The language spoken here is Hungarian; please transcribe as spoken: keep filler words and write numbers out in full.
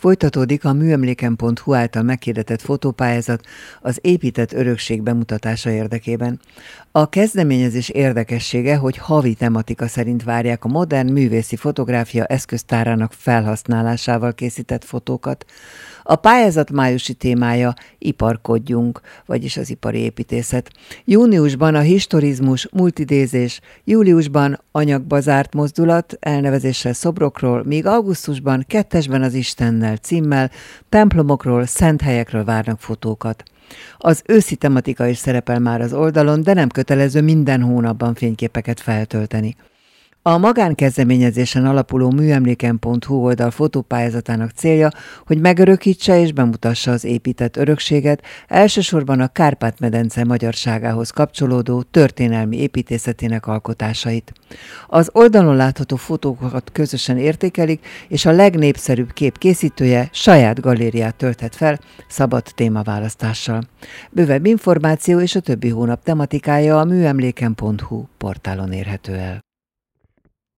Folytatódik a műemléken pont hu által meghirdetett fotópályázat az épített örökség bemutatása érdekében. A kezdeményezés érdekessége, hogy havi tematika szerint várják a modern művészi fotográfia eszköztárának felhasználásával készített fotókat. A pályázat májusi témája Iparkodjunk, vagyis az ipari építészet. Júniusban a historizmus, multidézés, júliusban anyagba zárt mozdulat elnevezéssel szobrokról, míg augusztusban Kettesben az Istennel címmel templomokról, szent helyekről várnak fotókat. Az őszi tematika is szerepel már az oldalon, de nem kötelező minden hónapban fényképeket feltölteni. A magánkezdeményezésen alapuló műemléken pont hu oldal fotópályázatának célja, hogy megörökítse és bemutassa az épített örökséget, elsősorban a Kárpát-medence magyarságához kapcsolódó történelmi építészetének alkotásait. Az oldalon látható fotókat közösen értékelik, és a legnépszerűbb kép készítője saját galériát tölthet fel szabad témaválasztással. Bővebb információ és a többi hónap tematikája a műemléken pont hu portálon érhető el.